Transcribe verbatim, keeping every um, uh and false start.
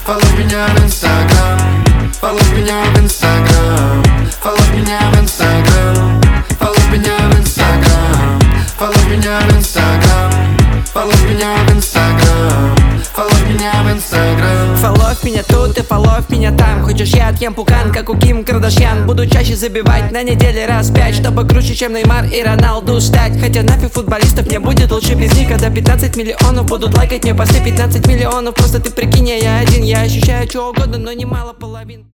Follow меня в Instagram. Follow меня в Instagram. Follow меня в Instagram. Follow меня в Instagram. Follow меня в Instagram. Follow меня в Instagram. Follow меня в Instagram. Фоллов меня тут и фоллов меня там. Хочешь, я отъем пукан, как у Ким Кардашьян. Буду чаще забивать на неделе раз пять, чтобы круче, чем Неймар и Роналду стать. Хотя нафиг футболистов не будет лучше без них. Когда пятнадцать миллионов будут лайкать мне посты. Пятнадцать миллионов, просто ты прикинь, я один. Я ощущаю что угодно, но немало половин.